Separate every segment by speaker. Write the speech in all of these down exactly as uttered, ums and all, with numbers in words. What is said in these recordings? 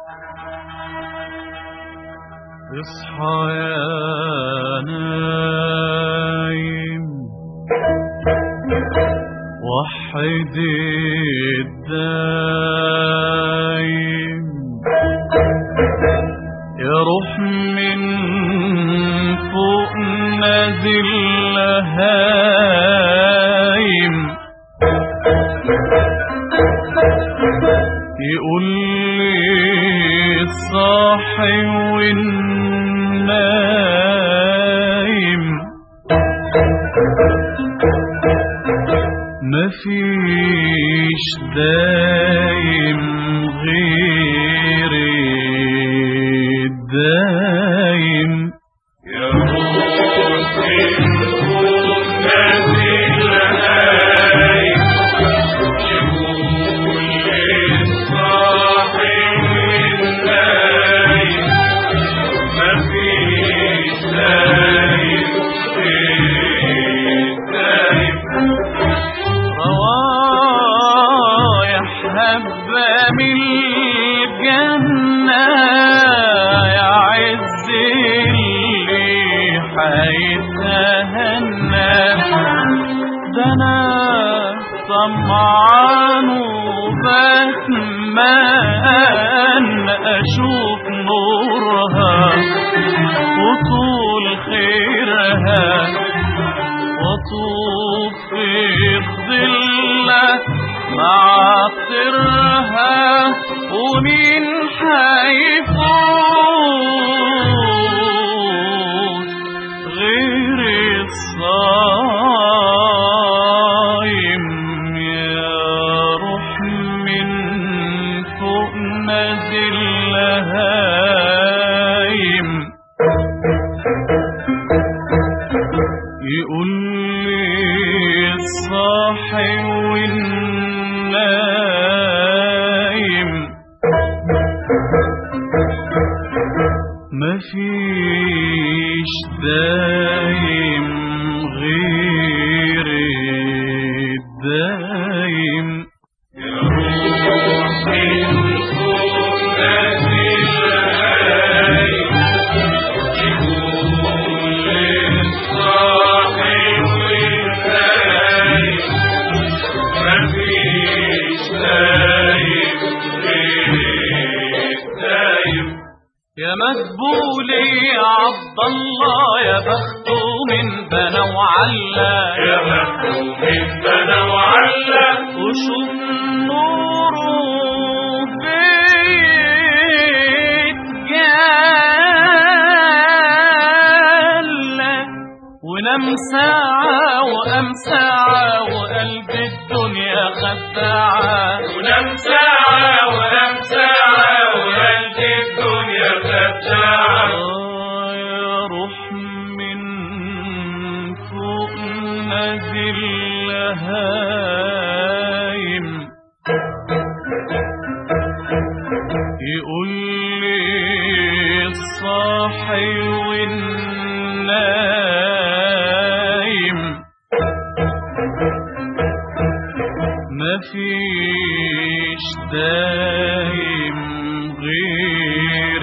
Speaker 1: اصحى يا نايم وحد الدايم يا روح من فوق نازل هايم يقول لي الصاحي والنايم مفيش دايم غير الدايم
Speaker 2: يا روح من فوق نازل هايم يقول لي الصاحي والنايم مفيش دايم غير الدايم
Speaker 1: روايح هبة من الجنة يا عز اللي حيتهنى ده أنا طمعان وبتمنى أشوف نورها وطول خيرها وطوف في ظلها مع طرها ومين حيفوت غير الصايم يا روح من فوق نازل هايم يقول لي الصاحي والنايم مفيش دايم غير الدايم
Speaker 2: يا روح من فوق نازل هايم يقول لي الصاحي والنايم مفيش دايم غير الدايم
Speaker 1: يا مدبولي عبد الله يا بخته من بنا وعلا
Speaker 2: يا بخته من بنا وعلا
Speaker 1: وشوف نوره بيتجلى ونام ساعة وقام ساعة وقلب الدنيا خداعة
Speaker 2: ونام ساعة وقام ساعة وقلب الدنيا خداعة
Speaker 1: يا روح من فوق نازل هايم يقول لي الصاحي والنايم مفيش دايم غير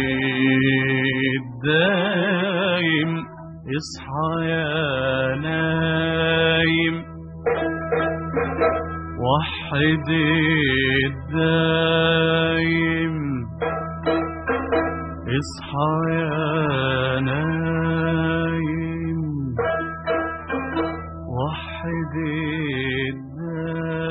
Speaker 1: الدايم اصحى يا نايم وحد الدايم اصحى يا نايم وحد الدايم